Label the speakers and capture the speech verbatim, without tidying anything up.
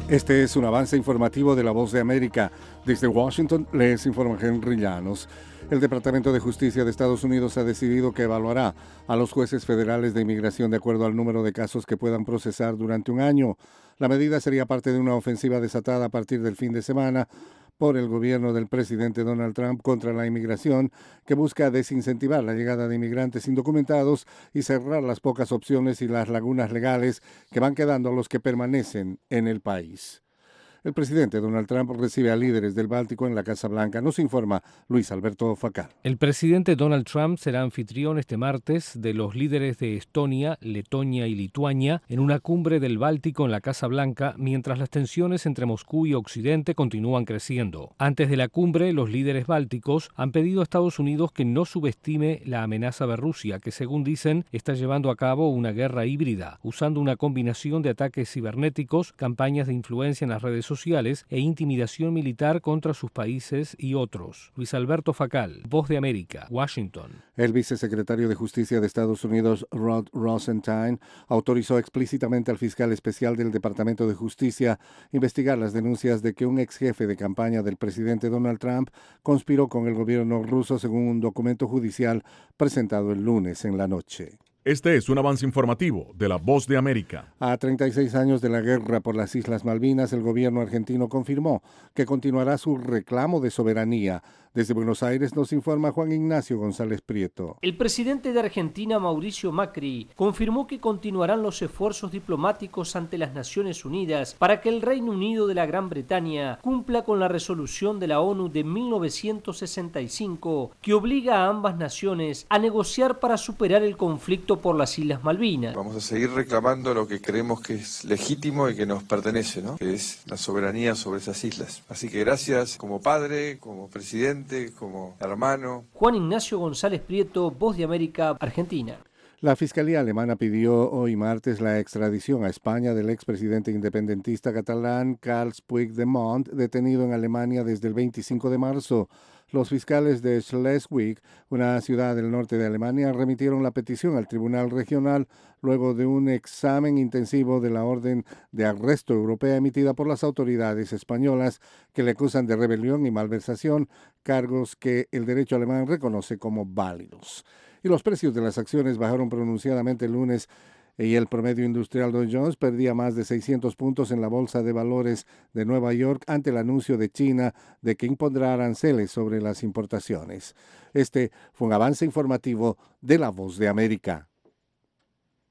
Speaker 1: Este es un avance informativo de La Voz de América. Desde Washington les informa Henry Llanos. El Departamento de Justicia de Estados Unidos ha decidido que evaluará a los jueces federales de inmigración de acuerdo al número de casos que puedan procesar durante un año. La medida sería parte de una ofensiva desatada a partir del fin de semana por el gobierno del presidente Donald Trump contra la inmigración, que busca desincentivar la llegada de inmigrantes indocumentados y cerrar las pocas opciones y las lagunas legales que van quedando a los que permanecen en el país. El presidente Donald Trump recibe a líderes del Báltico en la Casa Blanca. Nos informa Luis Alberto Facal.
Speaker 2: El presidente Donald Trump será anfitrión este martes de los líderes de Estonia, Letonia y Lituania en una cumbre del Báltico en la Casa Blanca, mientras las tensiones entre Moscú y Occidente continúan creciendo. Antes de la cumbre, los líderes bálticos han pedido a Estados Unidos que no subestime la amenaza de Rusia, que según dicen está llevando a cabo una guerra híbrida, usando una combinación de ataques cibernéticos, campañas de influencia en las redes sociales, sociales e intimidación militar contra sus países y otros. Luis Alberto Facal, Voz de América, Washington.
Speaker 1: El vicesecretario de Justicia de Estados Unidos, Rod Rosenstein, autorizó explícitamente al fiscal especial del Departamento de Justicia investigar las denuncias de que un ex jefe de campaña del presidente Donald Trump conspiró con el gobierno ruso, según un documento judicial presentado el lunes en la noche.
Speaker 3: Este es un avance informativo de La Voz de América.
Speaker 1: A treinta y seis años de la guerra por las Islas Malvinas, el gobierno argentino confirmó que continuará su reclamo de soberanía. Desde Buenos Aires nos informa Juan Ignacio González Prieto.
Speaker 4: El presidente de Argentina, Mauricio Macri, confirmó que continuarán los esfuerzos diplomáticos ante las Naciones Unidas para que el Reino Unido de la Gran Bretaña cumpla con la resolución de la ONU de mil novecientos sesenta y cinco que obliga a ambas naciones a negociar para superar el conflicto por las Islas Malvinas.
Speaker 5: Vamos a seguir reclamando lo que creemos que es legítimo y que nos pertenece, ¿no? Que es la soberanía sobre esas islas. Así que gracias como padre, como presidente, como hermano.
Speaker 4: Juan Ignacio González Prieto, Voz de América, Argentina.
Speaker 1: La Fiscalía alemana pidió hoy martes la extradición a España del expresidente independentista catalán Carles Puigdemont, detenido en Alemania desde el veinticinco de marzo. Los fiscales de Schleswig, una ciudad del norte de Alemania, remitieron la petición al Tribunal Regional luego de un examen intensivo de la orden de arresto europea emitida por las autoridades españolas, que le acusan de rebelión y malversación, cargos que el derecho alemán reconoce como válidos. Y los precios de las acciones bajaron pronunciadamente el lunes y el promedio industrial Dow Jones perdía más de seiscientos puntos en la Bolsa de Valores de Nueva York ante el anuncio de China de que impondrá aranceles sobre las importaciones. Este fue un avance informativo de La Voz de América.